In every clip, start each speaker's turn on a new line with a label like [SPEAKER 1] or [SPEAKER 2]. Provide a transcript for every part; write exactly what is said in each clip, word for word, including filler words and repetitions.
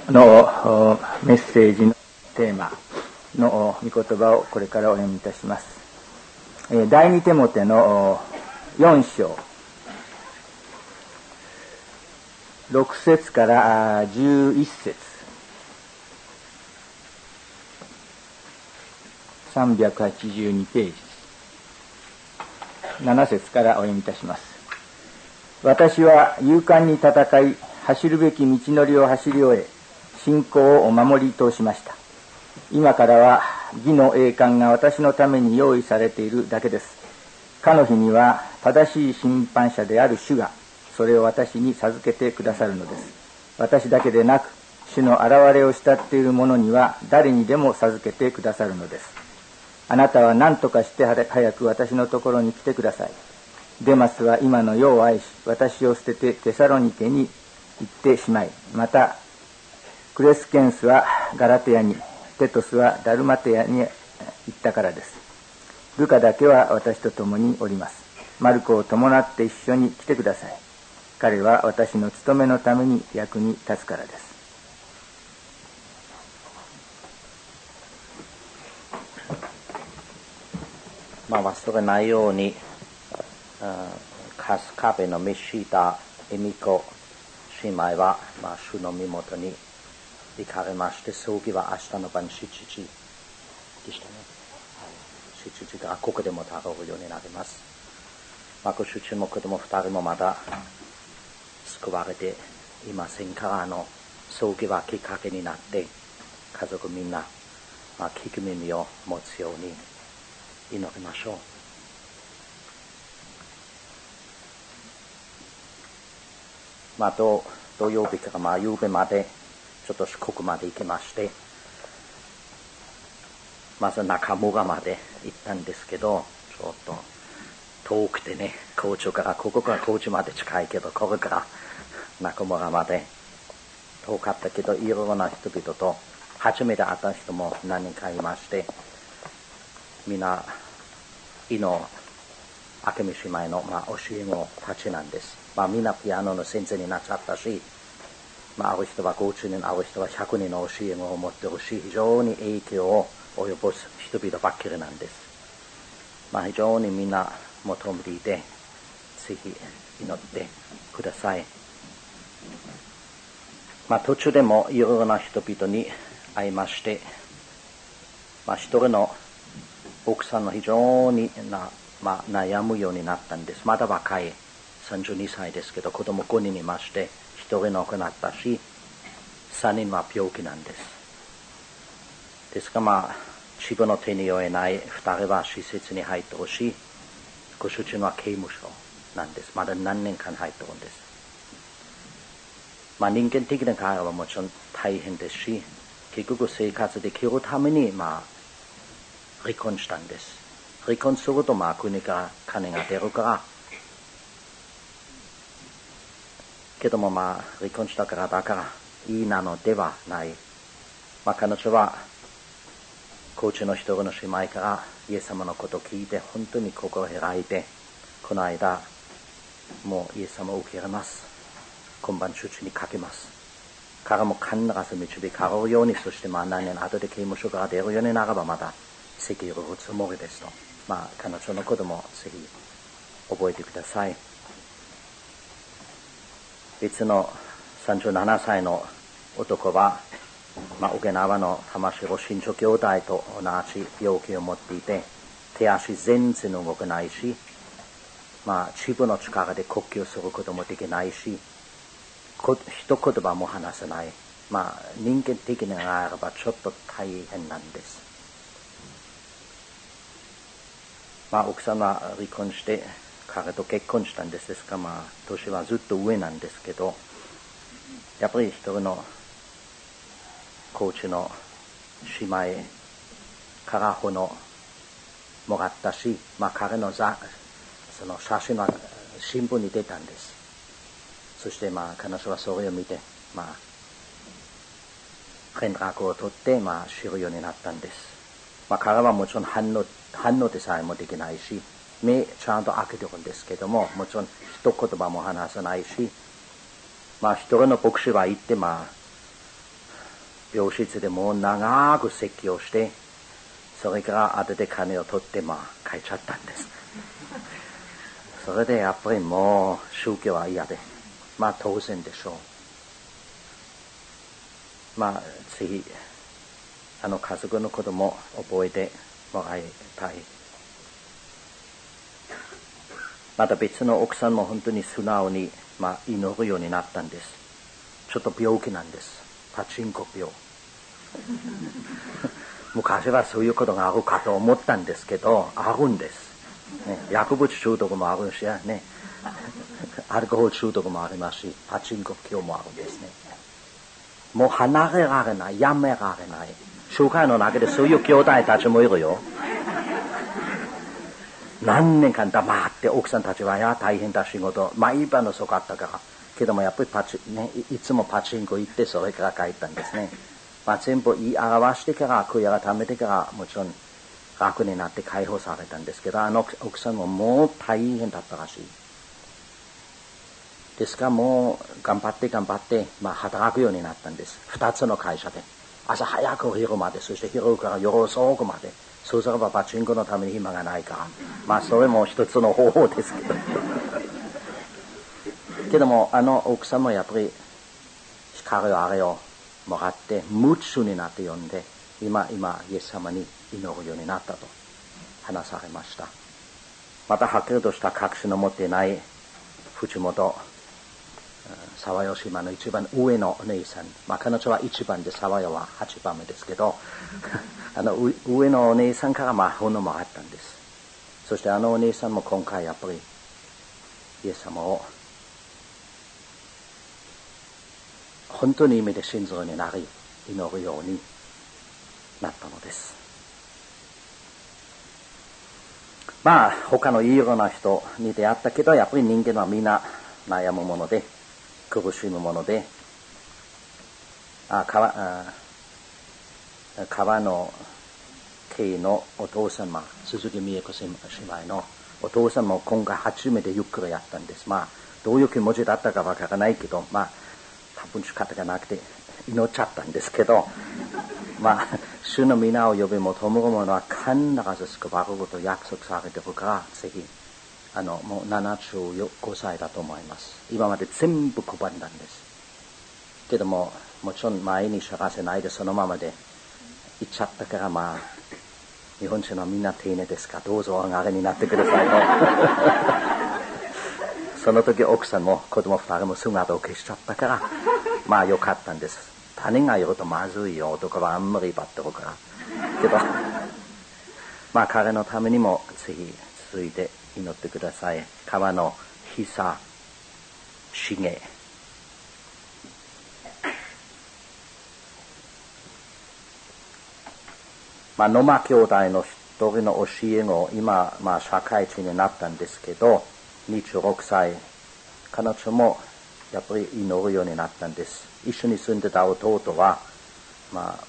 [SPEAKER 1] のメッセージのテーマの御言葉をこれからお読みいたします。第二テモテのよん章ろく節からじゅういち節さんびゃくはちじゅうにページなな節からお読みいたします。私は勇敢に戦い、走るべき道のりを走り終え、信仰をお守り通しました。今からは義の栄冠が私のために用意されているだけです。かの日には正しい審判者である主がそれを私に授けてくださるのです。私だけでなく、主の現れを慕っている者には誰にでも授けてくださるのです。あなたは何とかして早く私のところに来てください。デマスは今の世を愛し、私を捨ててテサロニケに行ってしまい、またクレスケンスはガラテヤに、テトスはダルマテヤに行ったからです。ルカだけは私と共におります。マルコを伴って一緒に来てください。彼は私の務めのために役に立つからです。
[SPEAKER 2] まあ忘れないように、カスカベのメシタエミコ姉妹は、まあ、主の身元に行かれまして、葬儀は明日の晩しちじでしたね。しちじからここでもたろうようになります。まあ、ご主人も子供二人もまだ救われていませんから、あの葬儀はきっかけになって、家族みんな、まあ、聞く耳を持つように祈りましょう。まあ、土曜日からまあ夕べまでちょっと四国まで行きまして、まず中村まで行ったんですけど、ちょっと遠くてね、高知からここから高知まで近いけど、これから中村まで遠かったけど、いろいろな人々と初めて会った人も何人かいまして、みんな井の明美姉妹の、まあ、教え子たちなんです。まあ、みんなピアノの先生になっちゃったし、まあ、ある人はごじゅうにん、ある人はひゃくにんの教え子を持ってるし、非常に影響を及ぼす人々ばっかりなんです。まあ、非常にみんな求めていて、ぜひ祈ってください。まあ、途中でもいろいろな人々に会いまして、まあ、一人の奥さんの非常にな、まあ、悩むようになったんです。まだ若いさんじゅうにさいですけど、子供ごにんいまして、ひとり亡くなったし、さんにんは病気なんです。ですからまあ、自分の手に負えないふたりは施設に入ってるし、ご主人は刑務所なんです。まだ何年間入ってるんです。まあ人間的な会話はもちろん大変ですし、結局生活できるためにまあ、離婚したんです。離婚するとまあ国から金が出るから、けどもまあ離婚したからだからいいなのではない。まあ彼女は高知の一人の姉妹からイエス様のことを聞いて本当に心開いて、この間もうイエス様を受け入れます。今晩主治にかけます。彼も必ず導かれるように、そしてまあ何年後で刑務所から出るようになればまた責任を負うつもりですと。まあ彼女のこともぜひ覚えてください。別のさんじゅうななさいの男は、まあ、沖縄の玉城新庄兄弟と同じ病気を持っていて、手足全然動けないし、まあ、自分の力で呼吸することもできないし、一言葉も話せない。まあ、人間的にあればちょっと大変なんです。まあ、奥さんは離婚して、彼と結婚したんです。ですから、まあ、年はずっと上なんですけど、やっぱり一人の高知の姉妹から骨もらったし、まあ、彼のざその写真は新聞に出たんです。そして、まあ、彼女はそれを見て、まあ、連絡を取って、まあ、知るようになったんです。まあ、彼はもちろん反応、反応でさえもできないし、目ちゃんと開けてるんですけども、もちろん一言葉も話さないし、まあ一人の牧師は言って、まあ病室でもう長く説教して、それから後で金を取ってまあ帰っちゃったんです。それでやっぱりもう宗教は嫌で、まあ当然でしょう。まあぜひあの家族のことも覚えてもらいたい。また別の奥さんも本当に素直に、まあ、祈るようになったんです。ちょっと病気なんです。パチンコ病。昔はそういうことがあるかと思ったんですけど、あるんです。ね、薬物中毒もあるしね、アルコール中毒もありますし、パチンコ病もあるんですね。もう離れられない、やめられない。教会の中でそういう兄弟たちもいるよ。何年間黙って奥さんたちはや大変だ仕事毎晩遅かったからけどもやっぱりパチ、ね、いつもパチンコ行ってそれから帰ったんですね。まあ、全部言い表してから悔い改めてからもちろん楽になって解放されたんですけど、あの奥さんももう大変だったらしいですからもう頑張って頑張って、まあ、働くようになったんです。二つの会社で朝早く昼まで、そして昼から夜遅くまで。そうすればパチンコのために暇がないから、まあそれも一つの方法ですけどけどもあの奥さんもやっぱり光をあれをもらって夢中になって読んで、今今イエス様に祈るようになったと話されました。またはっきりとした確信を持っていない藤本沢代島の一番上のお姉さん、まあ彼女は一番で沢代は八番目ですけどあの上のお姉さんからまあ本をもらったんです。そしてあのお姉さんも今回やっぱりイエス様を本当に意味で信ずるようになり祈るようになったのです。まあ他のいろんな人に出会ったけど、やっぱり人間はみんな悩むもので苦しむもので、あ川あ川の家のお父様鈴木美恵子姉妹のお父さんも今回初めてゆっくりやったんです。まあどういう気持ちだったかわからないけど、まあ多分仕方がなくて祈っちゃったんですけどまあ主の皆を呼び求める者は必ず救われると約束されているから、ぜひあのもうななじゅうごさいだと思います。今まで全部配ったんですけども、もちろん前に知らせないでそのままで行っちゃったから、まあ日本人はみんな丁寧ですからどうぞお上がりになってくださいとその時奥さんも子供二人も姿を消しちゃったからまあよかったんです。他人がいるとまずいよ、男はあんまりバッてるからけどまあ彼のためにもぜひ続いて祈ってください。川の久重まあ野間兄弟の一人の教え子、今まあ社会人になったんですけどにじゅうろくさい、彼女もやっぱり祈るようになったんです。一緒に住んでた弟はまあ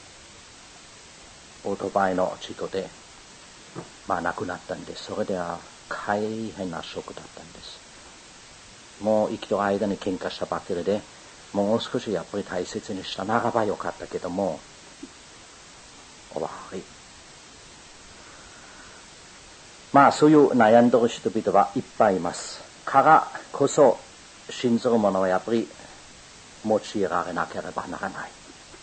[SPEAKER 2] オートバイの事故でまあ亡くなったんです。それでは大変なショックだったんです。もう生きてる間に喧嘩したばかりで、もう少しやっぱり大切にしたならばよかったけども終わり。まあそういう悩んでる人々はいっぱいいます。からこそ信ずる者はやっぱり用いられなければならない。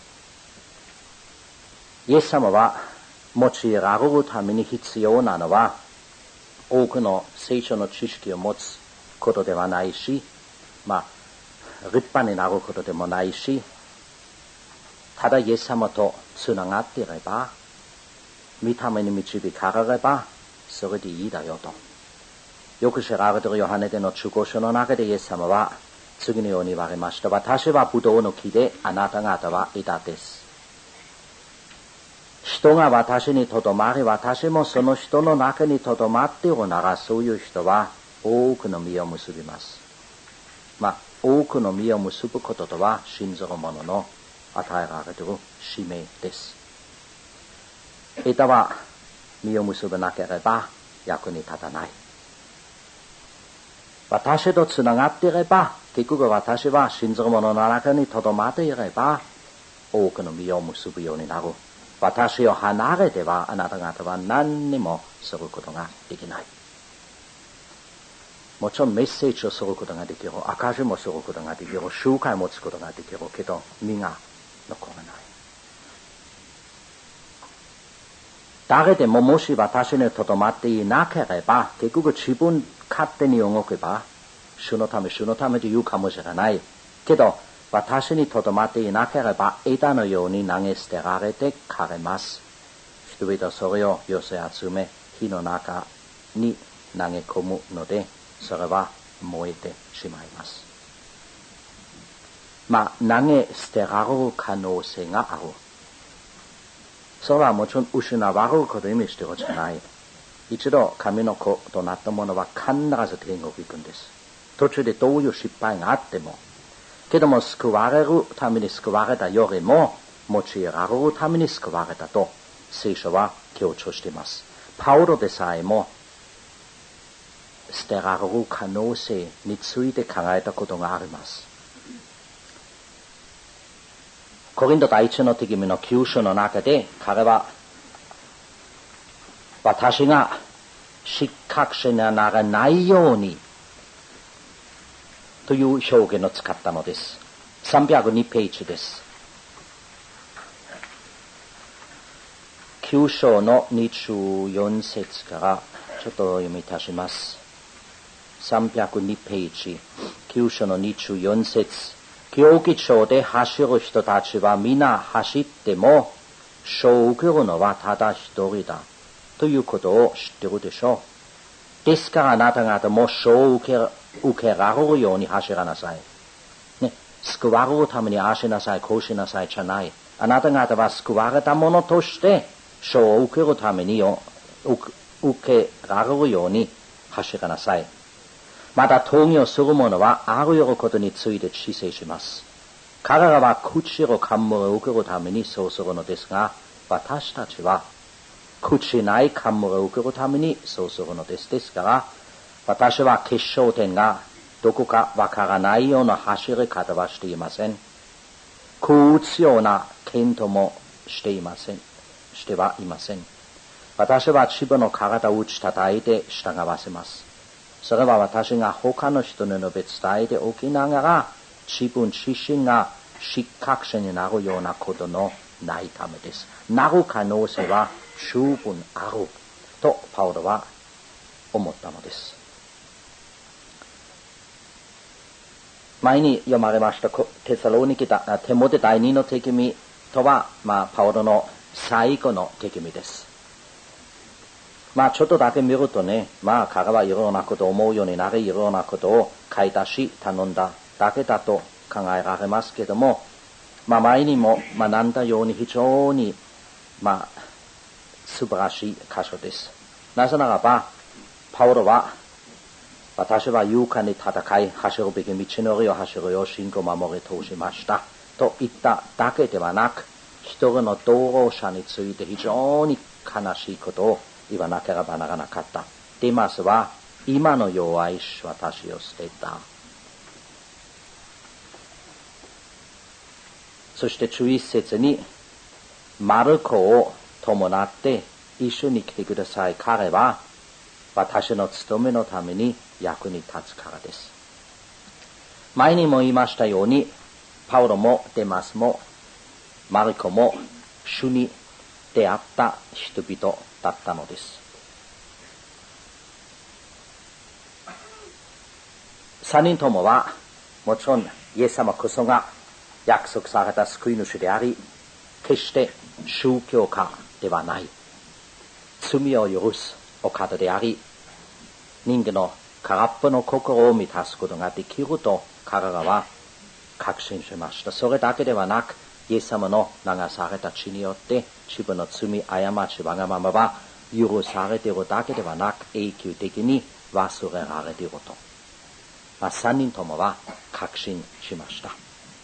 [SPEAKER 2] イエス様は用いられるために必要なのは多くの聖書の知識を持つことではないし、まあ立派になることでもないし、ただイエス様とつながっていれば、御霊に導かれればそれでいいだよと。よく知られているヨハネでの中古書の中でイエス様は次のように言われました。私はブドウの木であなた方は枝です。人が私にとどまり、私もその人の中にとどまっているなら、そういう人は多くの実を結びます。まあ多くの実を結ぶこととは信ずる者の与えられている使命です。枝は実を結ばなければ役に立たない。私とつながっていれば、結局私は信ずる者の中にとどまっていれば、 多くの実を結ぶようになる。私を離れてはあなた方は何にもすることができない。もちろんメッセージをすることができる、証もすることができる、集会も持つことができるけど、実が残らない。誰でももし私にとどまっていなければ、結局自分勝手に動けば、主のため、主のためと言うかもしれない。けど、私にとどまっていなければ、枝のように投げ捨てられて枯れます。人々はそれを寄せ集め、火の中に投げ込むので、それは燃えてしまいます。まあ、投げ捨てられる可能性がある。それはもちろん失われることを意味しているじゃない。一度神の子となった者は必ず天国行くんです。途中でどういう失敗があっても。けども救われるために救われたよりも用いられるために救われたと聖書は強調しています。パウロでさえも捨てられる可能性について考えたことがあります。コリント第一の手紙のきゅう章の中で彼は私が失格者にならないようにという表現を使ったのです。さんびゃくにページです。きゅう章のにじゅうよん節からちょっと読み出します。さんびゃくにページ、きゅう章のにじゅうよん節。競技場で走る人たちは皆走っても賞を受けるのはただ一人だということを知っているでしょう。ですからあなた方も賞を受け、受けられるように走らなさい。ね、救われるためにああしなさい、こうしなさいじゃない。あなた方は救われたものとして賞を受けるためによ受けられるように走らなさい。また闘技をする者はあらゆることについて知性します。彼らは朽ちる冠を受けるためにそうするのですが、私たちは朽ちない冠を受けるためにそうするのです。ですから、私は決勝点がどこかわからないような走り方はしていません。打つような剣ともしていません。してはいません。私は自分の体を打ち叩いて従わせます。それは私が他の人に述べ伝えておきながら、自分自身が失格者になるようなことのないためです。なる可能性は十分あるとパウロは思ったのです。前に読まれましたテサロニケだテモテ第二の手紙とは、まあ、パウロの最後の手紙です。まあちょっとだけ見るとね、まあ彼はいろいろなことを思うようになり、いろいろなことを書いたし頼んだだけだと考えられますけども、まあ前にも学んだように非常にまあ素晴らしい箇所です。なぜならば、パウロは私は勇敢に戦い、走るべき道のりを走るよう信仰を守り通しましたと言っただけではなく、一人の同労者について非常に悲しいことを言わなければならなかった。デマスは今の弱い私を捨てた。そしてじゅういち節にマルコを伴って一緒に来てください。彼は私の務めのために役に立つからです。前にも言いましたように、パウロもデマスもマルコも主に出会った人々だったのです。三人ともはもちろんイエス様こそが約束された救い主であり、決して宗教家ではない、罪を許すお方であり、人間の空っぽの心を満たすことができると彼らは確信しました。それだけではなく、イエス様の流された血によって自分の罪、過ち、わがままは許されているだけではなく、永久的に忘れられていると、まあ、三人ともは確信しました。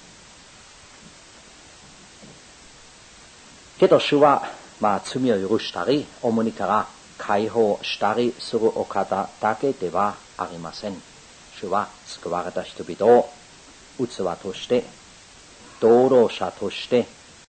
[SPEAKER 2] けど主は、まあ、罪を許したり重荷から解放したりするお方だけではありません。主は救われた人々を器として、道路者として